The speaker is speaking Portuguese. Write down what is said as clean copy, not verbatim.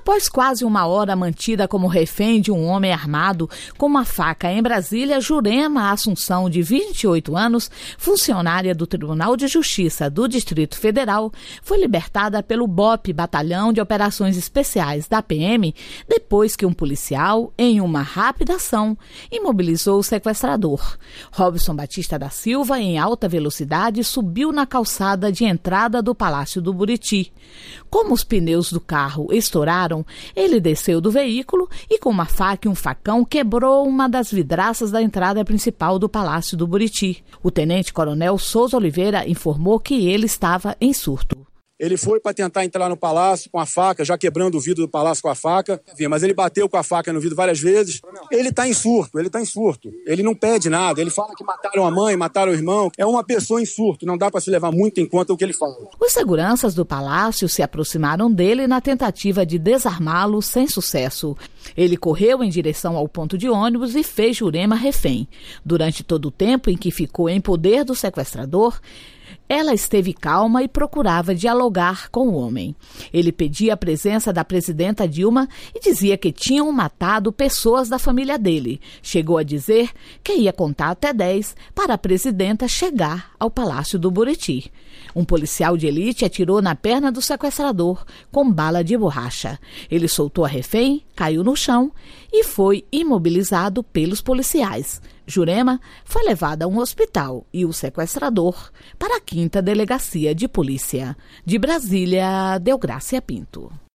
Após quase uma hora mantida como refém de um homem armado com uma faca em Brasília, Jurema Assunção, de 28 anos, funcionária do Tribunal de Justiça do Distrito Federal, foi libertada pelo BOPE, Batalhão de Operações Especiais da PM, depois que um policial, em uma rápida ação, imobilizou o sequestrador. Robson Batista da Silva, em alta velocidade, subiu na calçada de entrada do Palácio do Buriti. Como os pneus do carro estouraram, ele desceu do veículo e, com uma faca e um facão, quebrou uma das vidraças da entrada principal do Palácio do Buriti. O tenente-coronel Souza Oliveira informou que ele estava em surto. Ele foi para tentar entrar no palácio com a faca, já quebrando o vidro do palácio com a faca, mas ele bateu com a faca no vidro várias vezes. Ele está em surto. Ele não pede nada, ele fala que mataram a mãe, mataram o irmão. É uma pessoa em surto, não dá para se levar muito em conta o que ele fala. Os seguranças do palácio se aproximaram dele na tentativa de desarmá-lo sem sucesso. Ele correu em direção ao ponto de ônibus e fez Jurema refém. Durante todo o tempo em que ficou em poder do sequestrador, ela esteve calma e procurava dialogar com o homem. Ele pedia a presença da presidenta Dilma e dizia que tinham matado pessoas da família dele. Chegou a dizer que ia contar até 10 para a presidenta chegar ao Palácio do Buriti. Um policial de elite atirou na perna do sequestrador com bala de borracha. Ele soltou a refém, caiu no chão e foi imobilizado pelos policiais. Jurema foi levado a um hospital e o sequestrador para a 5ª Delegacia de Polícia. De Brasília, Deográcia Pinto.